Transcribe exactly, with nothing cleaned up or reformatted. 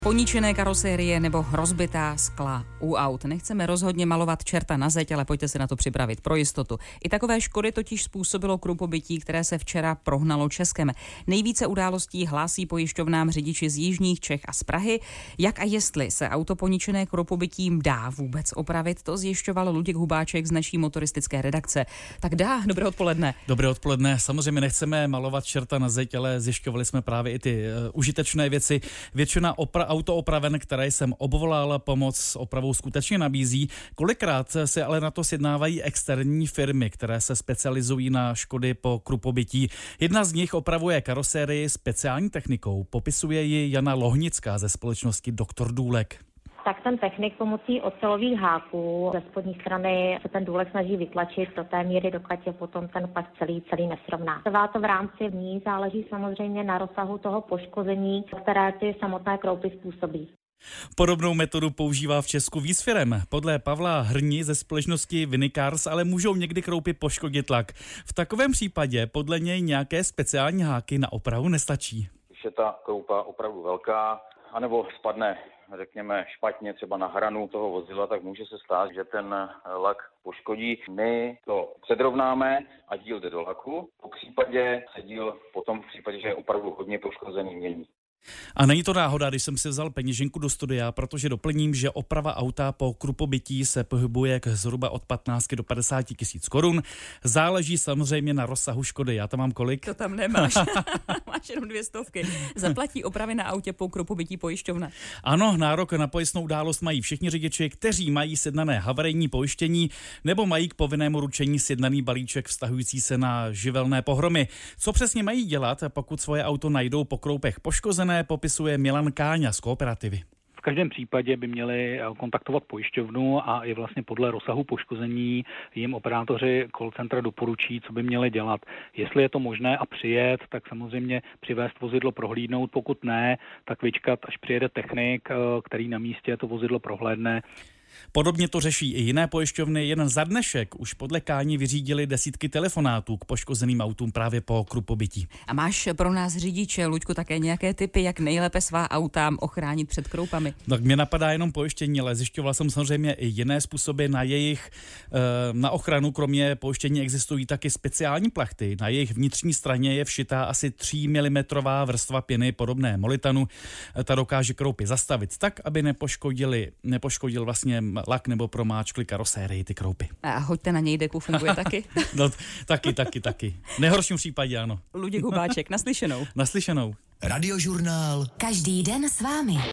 Poničené karosérie nebo rozbitá skla u aut. Nechceme rozhodně malovat čerta na zeď, ale pojďte se na to připravit pro jistotu. I takové škody totiž způsobilo krupobytí, které se včera prohnalo Českem. Nejvíce událostí hlásí pojišťovnám řidiči z jižních Čech a z Prahy. Jak a jestli se auto poničené krupobytím dá vůbec opravit, to zjišťoval Luděk Hubáček z naší motoristické redakce. Tak dá, dobré odpoledne. Dobré odpoledne. Samozřejmě nechceme malovat čerta na zeď, ale zjišťovali jsme právě i ty uh, užitečné věci. Většina opra- autoopraven, které jsem obvolal, pomoc s opravou skutečně nabízí. Kolikrát se ale na to sjednávají externí firmy, které se specializují na škody po krupobytí. Jedna z nich opravuje karosérii speciální technikou. Popisuje ji Jana Lohnická ze společnosti Doktor Důlek. Tak ten technik pomocí ocelových háků ze spodní strany se ten důlek snaží vytlačit do té míry, dokud je potom ten pas celý, celý nesrovná. Trvá to v rámci dní, záleží samozřejmě na rozsahu toho poškození, které ty samotné kroupy způsobí. Podobnou metodu používá v Česku víc firem. Podle Pavla Hrni ze společnosti Vinicars ale můžou někdy kroupy poškodit lak. V takovém případě podle něj nějaké speciální háky na opravu nestačí. Když je ta kroupa opravdu velká, anebo spadne, řekněme, špatně třeba na hranu toho vozidla, tak může se stát, že ten lak poškodí. My to předrovnáme a díl jde do laku. Po případě se díl potom v případě, že je opravdu hodně poškozený, mění. A není to náhoda, když jsem si vzal peněženku do studia, protože doplním, že oprava auta po krupobytí se pohybuje k zhruba od patnáct do padesáti tisíc korun. Záleží samozřejmě na rozsahu škody. Já tam mám kolik? To tam nemáš. Máš jenom dvě stovky. Zaplatí opravy na autě po krupobytí pojišťovna. Ano, nárok na pojistnou událost mají všichni řidiči, kteří mají sjednané havarijní pojištění nebo mají k povinnému ručení sjednaný balíček vztahující se na živelné pohromy. Co přesně mají dělat, pokud svoje auto najdou po kroupech poškozené, popisuje Milan Káňa z Kooperativy. V každém případě by měli kontaktovat pojišťovnu a i vlastně podle rozsahu poškození jim operátoři call centra doporučí, co by měli dělat. Jestli je to možné a přijet, tak samozřejmě přivést vozidlo prohlídnout, pokud ne, tak vyčkat, až přijede technik, který na místě to vozidlo prohlédne. Podobně to řeší i jiné pojišťovny. Jen za dnešek už podle Káni vyřídili desítky telefonátů k poškozeným autům právě po krupobytí. A máš pro nás řidiče, Luďku, také nějaké tipy, jak nejlépe svá auta ochránit před kroupami? Tak mě napadá jenom pojištění, ale zjišťoval jsem samozřejmě i jiné způsoby na jejich na ochranu. Kromě pojištění existují taky speciální plachty. Na jejich vnitřní straně je všitá asi tří milimetrů vrstva pěny podobné molitanu. Ta dokáže kroupy zastavit tak, aby nepoškodili, nepoškodil vlastně lak nebo promáčkli karosérii ty kroupy. A hoďte na něj deku, funguje taky? No, taky, taky, taky. V nejhorším případě ano. Luděk Hubáček, naslyšenou. Naslyšenou. Radiožurnál. Každý den s vámi.